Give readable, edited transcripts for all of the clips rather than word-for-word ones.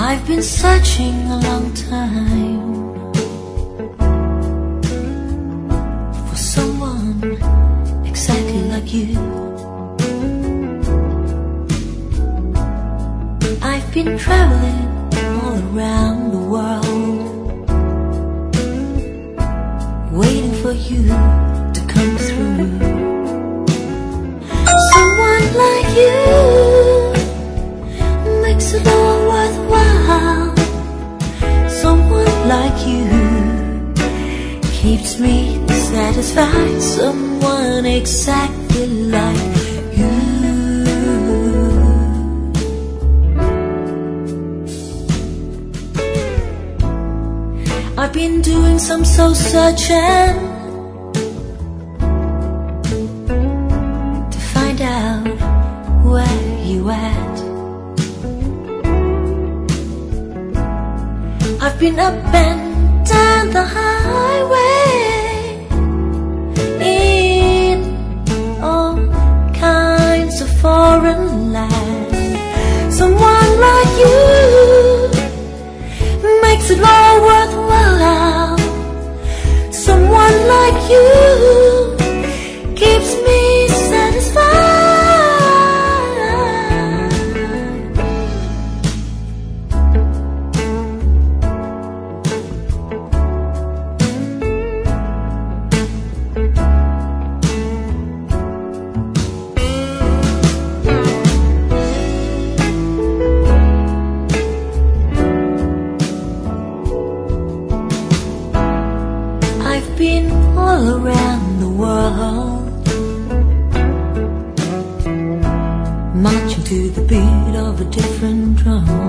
I've been searching a long time for someone exactly like you. I've been traveling all around the world, waiting for you to come through. Someone like you makes it all worthwhile. Someone like you keeps me satisfied. Someone exactly like you. I've been doing some soul searching to find out where you at. I've been up and down the highway in all kinds of foreign lands. Someone like you makes it all worthwhile. Someone like you keeps me satisfied. I've been all around the world, marching to the beat of a different drum.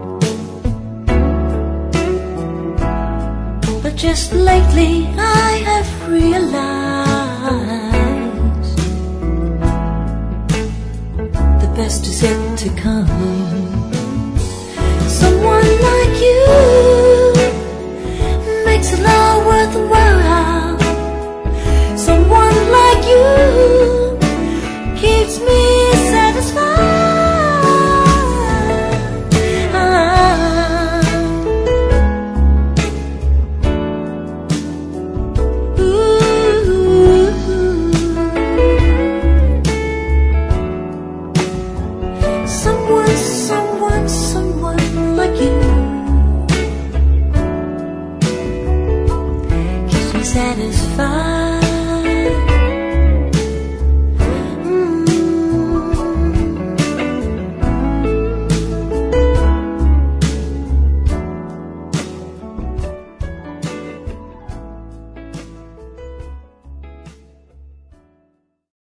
But just lately I have realized the best is yet to come. Someone like you makes it all worthwhile. Someone like you keeps me satisfied. Someone like you keeps me satisfied.